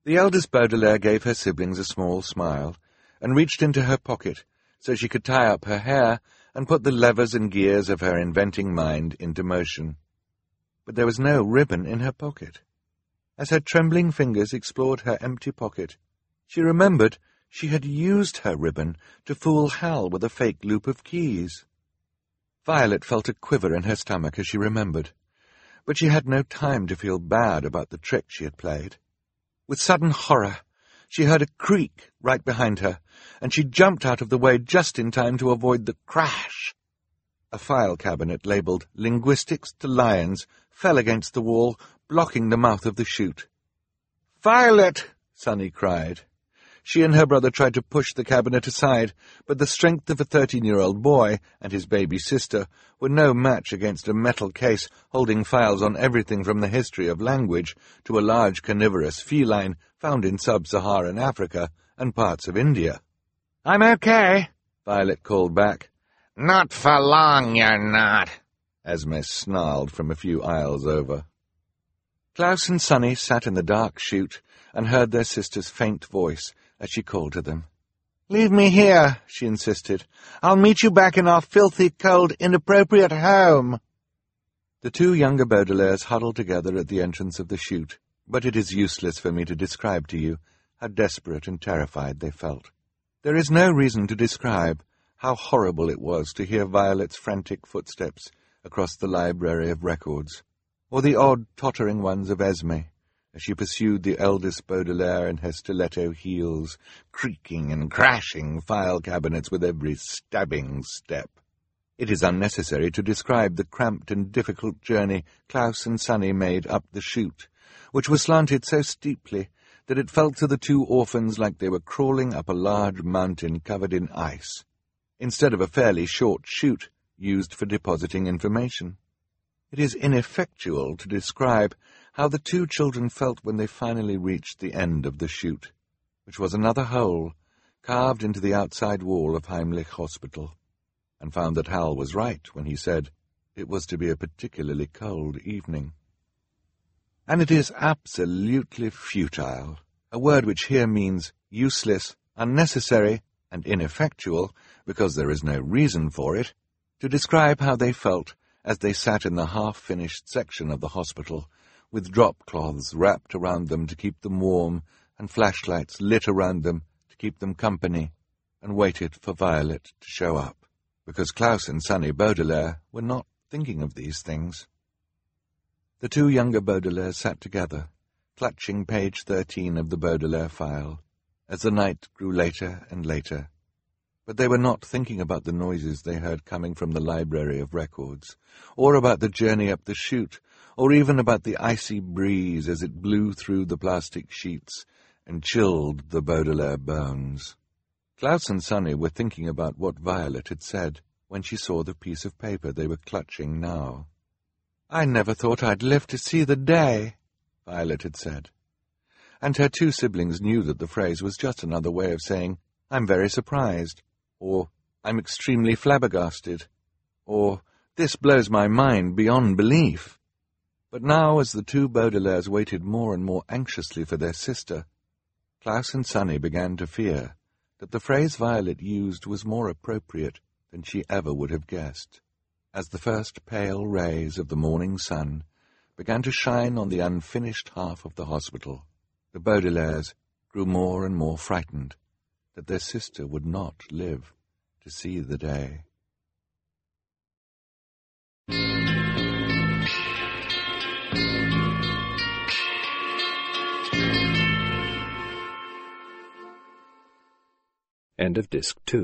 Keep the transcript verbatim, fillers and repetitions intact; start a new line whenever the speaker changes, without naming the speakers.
The eldest Baudelaire gave her siblings a small smile, and reached into her pocket so she could tie up her hair and put the levers and gears of her inventing mind into motion. But there was no ribbon in her pocket. As her trembling fingers explored her empty pocket, she remembered she had used her ribbon to fool Hal with a fake loop of keys. Violet felt a quiver in her stomach as she remembered, but she had no time to feel bad about the trick she had played. With sudden horror, she heard a creak right behind her, and she jumped out of the way just in time to avoid the crash. A file cabinet labelled Linguistics to Lions fell against the wall, blocking the mouth of the chute. "Violet!" Sunny cried. She and her brother tried to push the cabinet aside, but the strength of a thirteen-year-old boy and his baby sister were no match against a metal case holding files on everything from the history of language to a large carnivorous feline found in sub-Saharan Africa and parts of India. "I'm okay," Violet called back. "Not for long, you're not," Esme snarled from a few aisles over. Klaus and Sunny sat in the dark chute and heard their sister's faint voice as she called to them. "Leave me here," she insisted. "I'll meet you back in our filthy, cold, inappropriate home." The two younger Baudelaires huddled together at the entrance of the chute, but it is useless for me to describe to you how desperate and terrified they felt. There is no reason to describe how horrible it was to hear Violet's frantic footsteps across the library of records, or the odd tottering ones of Esme, as she pursued the eldest Baudelaire in her stiletto heels, creaking and crashing file cabinets with every stabbing step. It is unnecessary to describe the cramped and difficult journey Klaus and Sunny made up the chute, which was slanted so steeply that it felt to the two orphans like they were crawling up a large mountain covered in ice, instead of a fairly short chute used for depositing information. It is ineffectual to describe how the two children felt when they finally reached the end of the chute, which was another hole carved into the outside wall of Heimlich Hospital, and found that Hal was right when he said it was to be a particularly cold evening. And it is absolutely futile, a word which here means useless, unnecessary, and ineffectual, because there is no reason for it, to describe how they felt as they sat in the half-finished section of the hospital, with drop-cloths wrapped around them to keep them warm, and flashlights lit around them to keep them company, and waited for Violet to show up, because Klaus and Sunny Baudelaire were not thinking of these things. The two younger Baudelaires sat together, clutching page thirteen of the Baudelaire file, as the night grew later and later. But they were not thinking about the noises they heard coming from the library of records, or about the journey up the chute, or even about the icy breeze as it blew through the plastic sheets and chilled the Baudelaire bones. Klaus and Sunny were thinking about what Violet had said when she saw the piece of paper they were clutching now. "I never thought I'd live to see the day," Violet had said. And her two siblings knew that the phrase was just another way of saying, "I'm very surprised," or "I'm extremely flabbergasted," or "This blows my mind beyond belief." But now, as the two Baudelaires waited more and more anxiously for their sister, Klaus and Sunny began to fear that the phrase Violet used was more appropriate than she ever would have guessed. As the first pale rays of the morning sun began to shine on the unfinished half of the hospital, the Baudelaires grew more and more frightened that their sister would not live to see the day.
End of Disc two.